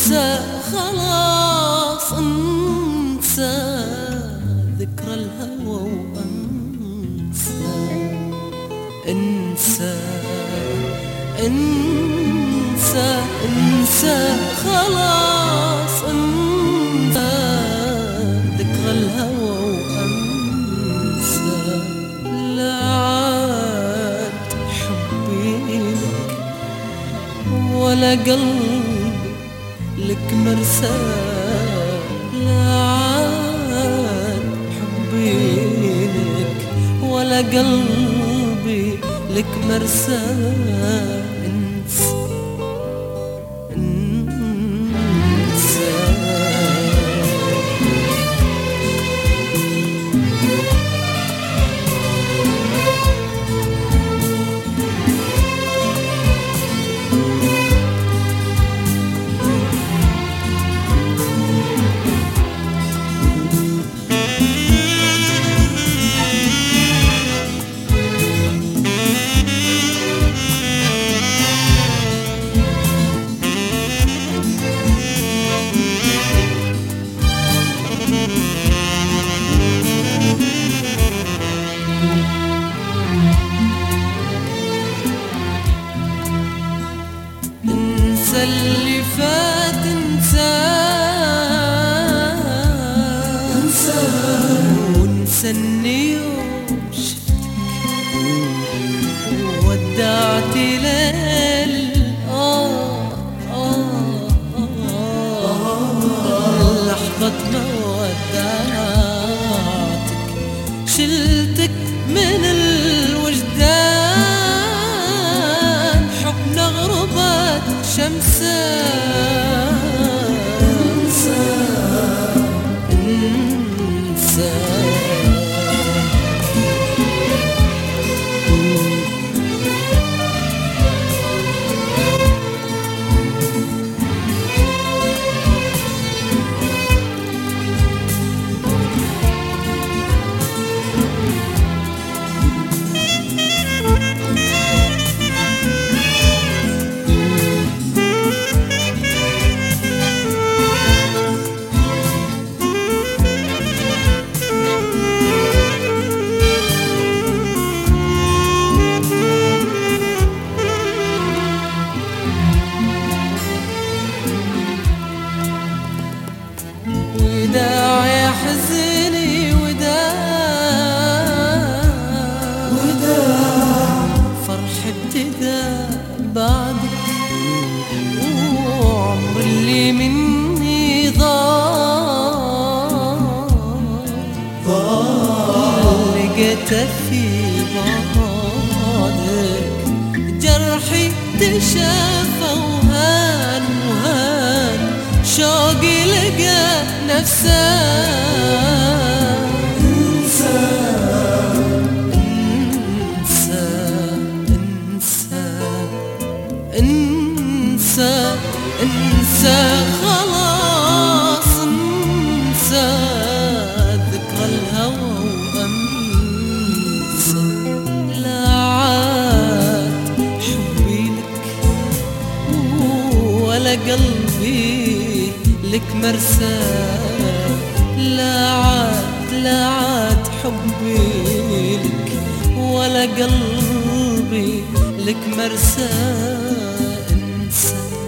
انسى خلاص، انسى ذكرى الهوى وانسى، انسى انسى انسى خلاص، انسى ذكرى الهوى وانسى. لا عاد حبي لك ولا قلبي لك مرساه، لا عاد حبي لك ولا قلبي لك مرساه. انسى انسى انسى اللي فات، انسى وانسى اني يوم شفتك ودعت ليل لحظة ما ودعتك، شلتك من الوجدان، حبنا غربت شمسه. انسى انسى وداع يا حزني، وداع فرح ابتدى بعدك، وعمر اللي مني ضاع لقيته في بعدك، جرحي تشافى وهان وهان، شوقي لقى نفسه. انسى انسى انسى انسى انسى خلاص، انسى ذكرى الهوى وانسى. لا عاد حبي لك ولا قلبي لك مرساه، لا عاد حبي لك ولا قلبي لك مرساه. انسى